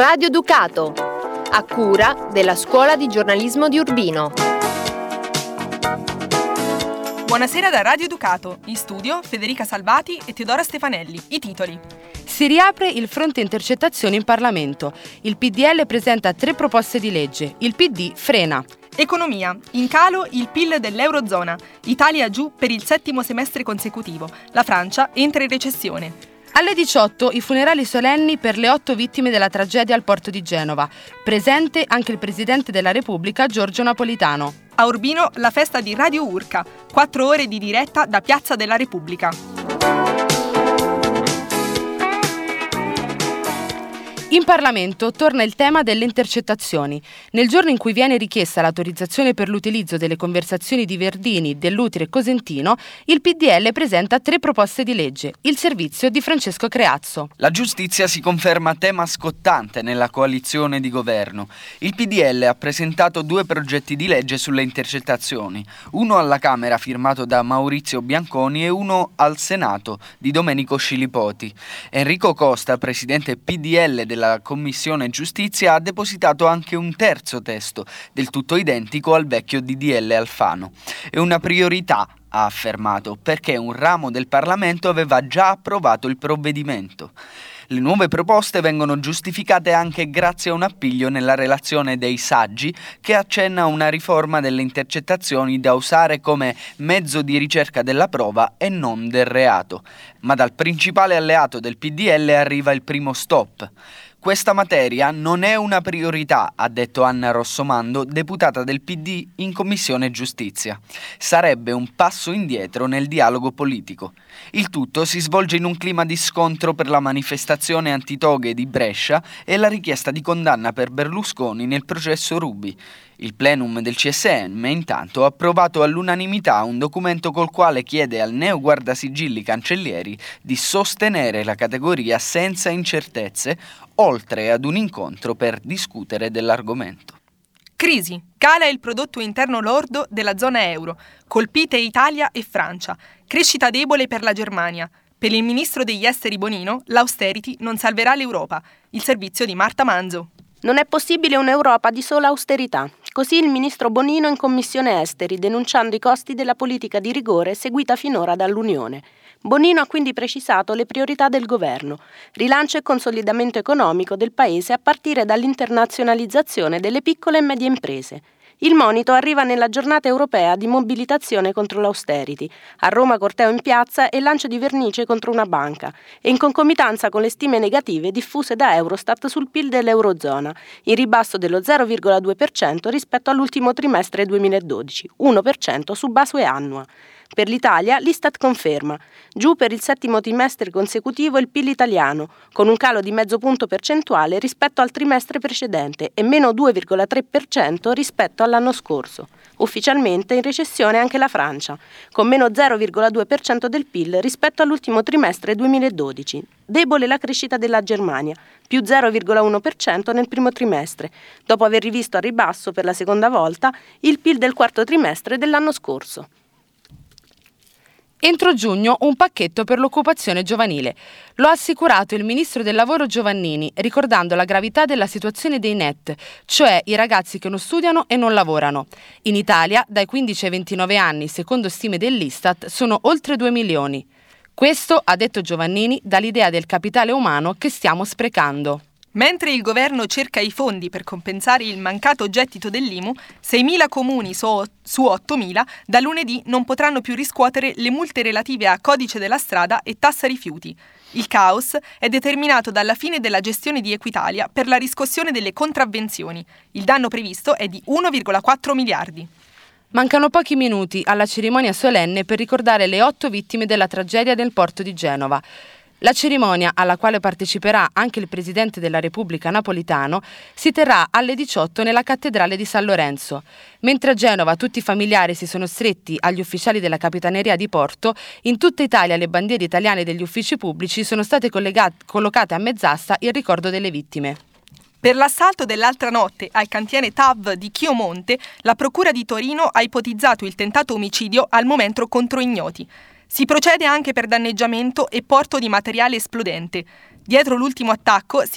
Radio Ducato, a cura della Scuola di Giornalismo di Urbino. Buonasera da Radio Ducato, in studio Federica Salvati e Teodora Stefanelli. I titoli. Si riapre il fronte intercettazioni in Parlamento. Il PDL presenta 3 proposte di legge. Il PD frena. Economia. In calo il PIL dell'Eurozona. Italia giù per il 7° semestre consecutivo. La Francia entra in recessione. Alle 18 i funerali solenni per le 8 vittime della tragedia al porto di Genova. Presente anche il Presidente della Repubblica Giorgio Napolitano. A Urbino la festa di Radio Urca. 4 ore di diretta da Piazza della Repubblica. In Parlamento torna il tema delle intercettazioni. Nel giorno in cui viene richiesta l'autorizzazione per l'utilizzo delle conversazioni di Verdini, Dell'Utri e Cosentino, il PDL presenta 3 proposte di legge. Il servizio di Francesco Creazzo. La giustizia si conferma tema scottante nella coalizione di governo. Il PDL ha presentato 2 progetti di legge sulle intercettazioni, uno alla Camera firmato da Maurizio Bianconi e uno al Senato di Domenico Scilipoti. Enrico Costa, presidente PDL della Commissione Giustizia, ha depositato anche un terzo testo, del tutto identico al vecchio DDL Alfano. È una priorità, ha affermato, perché un ramo del Parlamento aveva già approvato il provvedimento. Le nuove proposte vengono giustificate anche grazie a un appiglio nella relazione dei saggi che accenna a una riforma delle intercettazioni da usare come mezzo di ricerca della prova e non del reato. Ma dal principale alleato del PDL arriva il primo stop. Questa materia non è una priorità, ha detto Anna Rossomando, deputata del PD in Commissione Giustizia. Sarebbe un passo indietro nel dialogo politico. Il tutto si svolge in un clima di scontro per la manifestazione antitoghe di Brescia e la richiesta di condanna per Berlusconi nel processo Ruby. Il plenum del CSM, intanto, ha approvato all'unanimità un documento col quale chiede al neo guardasigilli Cancellieri di sostenere la categoria senza incertezze, oltre ad un incontro per discutere dell'argomento. Crisi. Cala il prodotto interno lordo della zona euro. Colpite Italia e Francia. Crescita debole per la Germania. Per il ministro degli esteri Bonino, l'austerity non salverà l'Europa. Il servizio di Marta Manzo. Non è possibile un'Europa di sola austerità. Così il ministro Bonino in Commissione Esteri, denunciando i costi della politica di rigore seguita finora dall'Unione. Bonino ha quindi precisato le priorità del governo: rilancio e consolidamento economico del paese a partire dall'internazionalizzazione delle piccole e medie imprese. Il monito arriva nella giornata europea di mobilitazione contro l'austerity. A Roma corteo in piazza e lancio di vernice contro una banca. E in concomitanza con le stime negative diffuse da Eurostat sul PIL dell'Eurozona, in ribasso dello 0,2% rispetto all'ultimo trimestre 2012, 1% su base annua. Per l'Italia l'Istat conferma: giù per il 7° trimestre consecutivo il PIL italiano, con un calo di mezzo punto percentuale rispetto al trimestre precedente e meno 2,3% rispetto all'anno scorso. Ufficialmente in recessione anche la Francia, con meno 0,2% del PIL rispetto all'ultimo trimestre 2012. Debole la crescita della Germania, più 0,1% nel primo trimestre, dopo aver rivisto a ribasso per la seconda volta il PIL del 4° trimestre dell'anno scorso. Entro giugno un pacchetto per l'occupazione giovanile. Lo ha assicurato il ministro del lavoro Giovannini, ricordando la gravità della situazione dei NEET, cioè i ragazzi che non studiano e non lavorano. In Italia, dai 15 ai 29 anni, secondo stime dell'Istat, sono oltre 2 milioni. Questo, ha detto Giovannini, dà l'idea del capitale umano che stiamo sprecando. Mentre il governo cerca i fondi per compensare il mancato gettito dell'IMU, 6.000 comuni su 8.000 da lunedì non potranno più riscuotere le multe relative a codice della strada e tassa rifiuti. Il caos è determinato dalla fine della gestione di Equitalia per la riscossione delle contravvenzioni. Il danno previsto è di 1,4 miliardi. Mancano pochi minuti alla cerimonia solenne per ricordare le 8 vittime della tragedia del porto di Genova. La cerimonia, alla quale parteciperà anche il Presidente della Repubblica Napolitano, si terrà alle 18 nella Cattedrale di San Lorenzo. Mentre a Genova tutti i familiari si sono stretti agli ufficiali della Capitaneria di Porto, in tutta Italia le bandiere italiane degli uffici pubblici sono state collocate a mezz'asta in ricordo delle vittime. Per l'assalto dell'altra notte al cantiere TAV di Chiomonte, la Procura di Torino ha ipotizzato il tentato omicidio al momento contro ignoti. Si procede anche per danneggiamento e porto di materiale esplodente. Dietro l'ultimo attacco si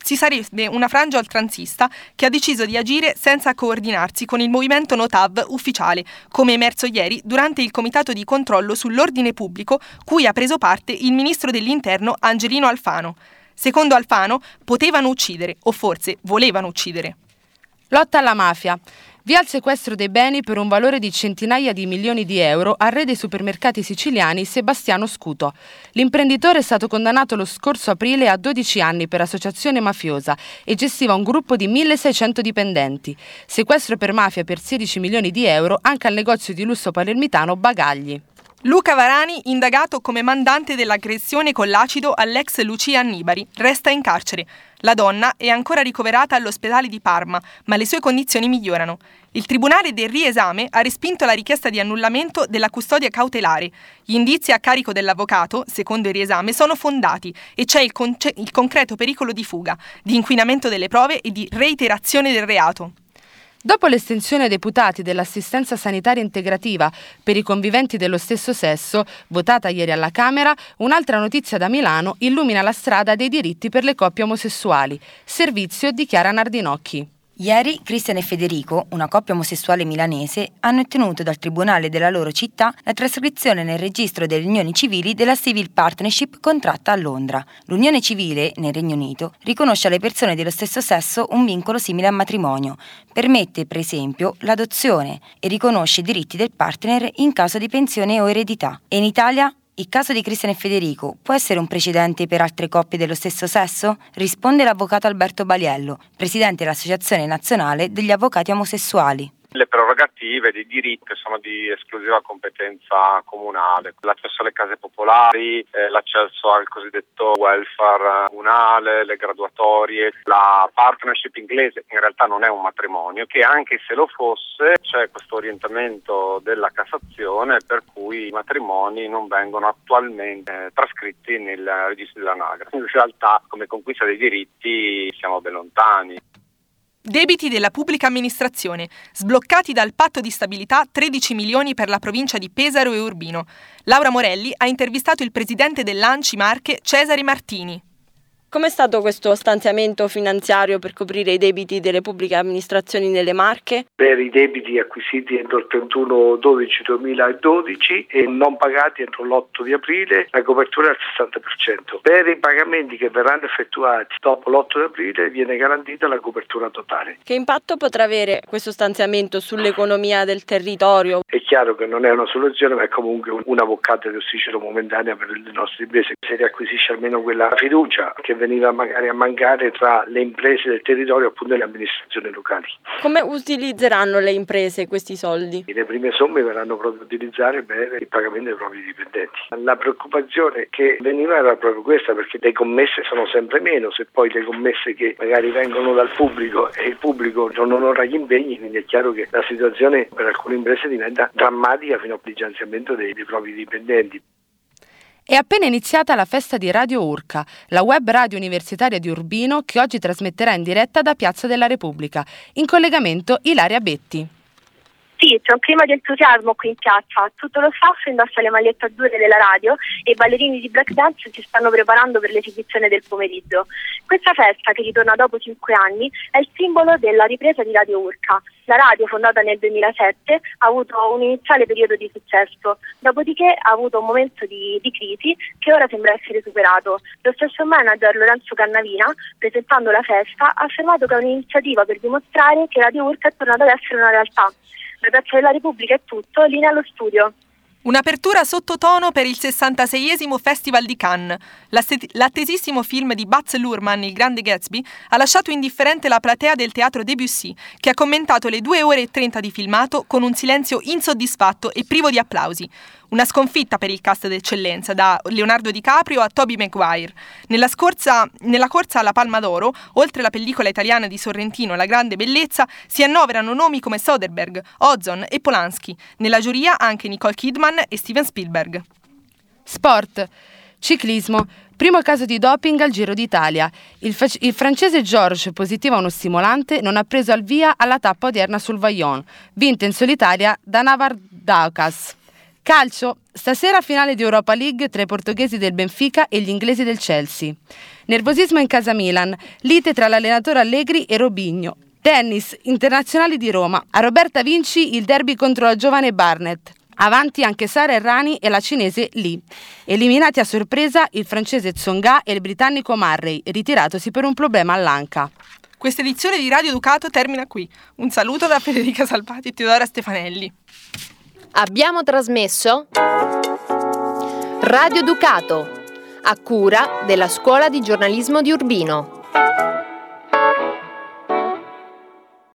si sarebbe una frangia oltranzista che ha deciso di agire senza coordinarsi con il movimento No-TAV ufficiale, come emerso ieri durante il comitato di controllo sull'ordine pubblico cui ha preso parte il ministro dell'Interno Angelino Alfano. Secondo Alfano, potevano uccidere, o forse volevano uccidere. Lotta alla mafia. Via il sequestro dei beni per un valore di centinaia di milioni di euro al re dei supermercati siciliani Sebastiano Scuto. L'imprenditore è stato condannato lo scorso aprile a 12 anni per associazione mafiosa e gestiva un gruppo di 1.600 dipendenti. Sequestro per mafia per 16 milioni di euro anche al negozio di lusso palermitano Bagagli. Luca Varani, indagato come mandante dell'aggressione con l'acido all'ex Lucia Annibari, resta in carcere. La donna è ancora ricoverata all'ospedale di Parma, ma le sue condizioni migliorano. Il tribunale del riesame ha respinto la richiesta di annullamento della custodia cautelare. Gli indizi a carico dell'avvocato, secondo il riesame, sono fondati e c'è il concreto pericolo di fuga, di inquinamento delle prove e di reiterazione del reato. Dopo l'estensione ai deputati dell'assistenza sanitaria integrativa per i conviventi dello stesso sesso, votata ieri alla Camera, un'altra notizia da Milano illumina la strada dei diritti per le coppie omosessuali. Servizio dichiara Nardinocchi. Ieri Cristian e Federico, una coppia omosessuale milanese, hanno ottenuto dal tribunale della loro città la trascrizione nel registro delle unioni civili della Civil Partnership contratta a Londra. L'unione civile, nel Regno Unito, riconosce alle persone dello stesso sesso un vincolo simile al matrimonio. Permette, per esempio, l'adozione e riconosce i diritti del partner in caso di pensione o eredità. E in Italia? Il caso di Cristian e Federico può essere un precedente per altre coppie dello stesso sesso? Risponde l'avvocato Alberto Baliello, presidente dell'Associazione Nazionale degli Avvocati Omosessuali. Le prerogative dei diritti sono di esclusiva competenza comunale, l'accesso alle case popolari, l'accesso al cosiddetto welfare comunale, le graduatorie, la partnership inglese in realtà non è un matrimonio, che anche se lo fosse c'è questo orientamento della Cassazione per cui i matrimoni non vengono attualmente trascritti nel registro dell'anagrafe. In realtà come conquista dei diritti siamo ben lontani. Debiti della pubblica amministrazione, sbloccati dal patto di stabilità 13 milioni per la provincia di Pesaro e Urbino. Laura Morelli ha intervistato il presidente dell'ANCI Marche, Cesare Martini. Com'è stato questo stanziamento finanziario per coprire i debiti delle pubbliche amministrazioni nelle Marche? Per i debiti acquisiti entro il 31/12/2012 e non pagati entro l'8 di aprile, la copertura è al 60%. Per i pagamenti che verranno effettuati dopo l'8 di aprile viene garantita la copertura totale. Che impatto potrà avere questo stanziamento sull'economia del territorio? È chiaro che non è una soluzione, ma è comunque una boccata di ossigeno momentanea per le nostre imprese. Si riacquisisce almeno quella fiducia che veniva magari a mancare tra le imprese del territorio e appunto le amministrazioni locali. Come utilizzeranno le imprese questi soldi? Le prime somme verranno proprio utilizzate per il pagamento dei propri dipendenti. La preoccupazione che veniva era proprio questa, perché le commesse sono sempre meno, se poi le commesse che magari vengono dal pubblico e il pubblico non onora gli impegni, quindi è chiaro che la situazione per alcune imprese diventa drammatica fino al licenziamento dei propri dipendenti. È appena iniziata la festa di Radio Urca, la web radio universitaria di Urbino che oggi trasmetterà in diretta da Piazza della Repubblica. In collegamento Ilaria Betti. Sì, c'è un clima di entusiasmo qui in piazza. Tutto lo staff indossa le magliette azzurre della radio e i ballerini di black dance si stanno preparando per l'esibizione del pomeriggio. Questa festa, che ritorna dopo 5 anni, è il simbolo della ripresa di Radio Urca. La radio, fondata nel 2007, ha avuto un iniziale periodo di successo, dopodiché ha avuto un momento di crisi che ora sembra essere superato. Lo stesso manager Lorenzo Cannavina, presentando la festa, ha affermato che è un'iniziativa per dimostrare che Radio Urca è tornata ad essere una realtà. Da Piazza della Repubblica è tutto, linea allo studio. Un'apertura sottotono per il 66esimo Festival di Cannes. L'attesissimo film di Baz Luhrmann, Il Grande Gatsby, ha lasciato indifferente la platea del teatro Debussy, che ha commentato le 2 ore e 30 di filmato con un silenzio insoddisfatto e privo di applausi. Una sconfitta per il cast d'eccellenza, da Leonardo DiCaprio a Tobey Maguire. Nella corsa alla Palma d'Oro, oltre alla pellicola italiana di Sorrentino La Grande Bellezza, si annoverano nomi come Soderbergh, Ozon e Polanski. Nella giuria anche Nicole Kidman e Steven Spielberg. Sport. Ciclismo. Primo caso di doping al Giro d'Italia. Il francese Georges, positivo a uno stimolante, non ha preso al via alla tappa odierna sul Vallon, vinta in solitaria da Navar Daukas. Calcio, stasera finale di Europa League tra i portoghesi del Benfica e gli inglesi del Chelsea. Nervosismo in casa Milan, lite tra l'allenatore Allegri e Robinho. Tennis, internazionali di Roma. A Roberta Vinci il derby contro la giovane Barnett. Avanti anche Sara Errani e la cinese Li. Eliminati a sorpresa il francese Tsonga e il britannico Murray, ritiratosi per un problema all'anca. Questa edizione di Radio Ducato termina qui. Un saluto da Federica Salvati e Teodora Stefanelli. Abbiamo trasmesso Radio Ducato, a cura della Scuola di Giornalismo di Urbino.